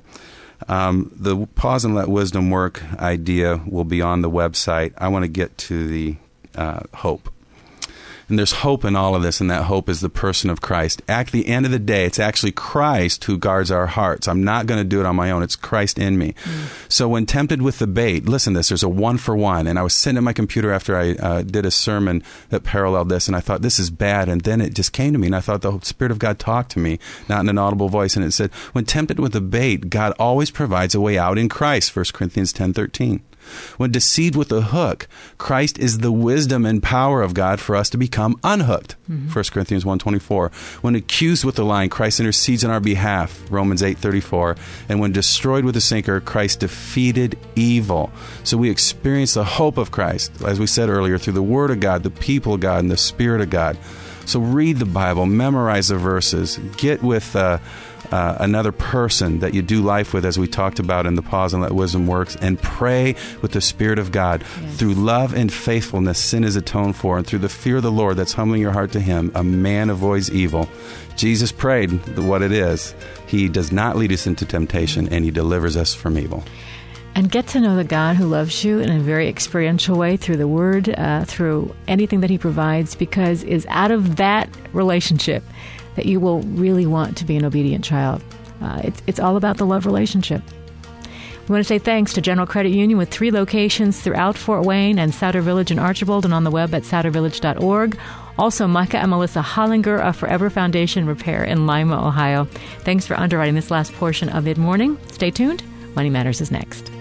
The pause and let wisdom work idea will be on the website. I want to get to the hope. And there's hope in all of this, and that hope is the person of Christ. At the end of the day, it's actually Christ who guards our hearts. I'm not going to do it on my own. It's Christ in me. So when tempted with the bait, listen to this, there's a 1-for-1. And I was sitting at my computer after I did a sermon that paralleled this, and I thought, this is bad. And then it just came to me, and I thought the Spirit of God talked to me, not in an audible voice. And it said, when tempted with the bait, God always provides a way out in Christ, 1 Corinthians 10:13. When deceived with a hook, Christ is the wisdom and power of God for us to become unhooked. 1 Corinthians 1:24. When accused with the line, Christ intercedes on our behalf. Romans 8:34. And when destroyed with the sinker, Christ defeated evil. So we experience the hope of Christ, as we said earlier, through the Word of God, the people of God, and the Spirit of God. So read the Bible, memorize the verses, get with another person that you do life with, as we talked about in the Pause and Let Wisdom Works, and pray with the Spirit of God. Yes. Through love and faithfulness, sin is atoned for, and through the fear of the Lord that's humbling your heart to Him, a man avoids evil. Jesus prayed what it is. He does not lead us into temptation, and He delivers us from evil. And get to know the God who loves you in a very experiential way through the Word, through anything that He provides, because it's out of that relationship that you will really want to be an obedient child. It's all about the love relationship. We want to say thanks to General Credit Union with 3 locations throughout Fort Wayne and Souder Village in Archibald, and on the web at soudervillage.org. Also, Micah and Melissa Hollinger of Forever Foundation Repair in Lima, Ohio. Thanks for underwriting this last portion of Mid-Morning. Stay tuned. Money Matters is next.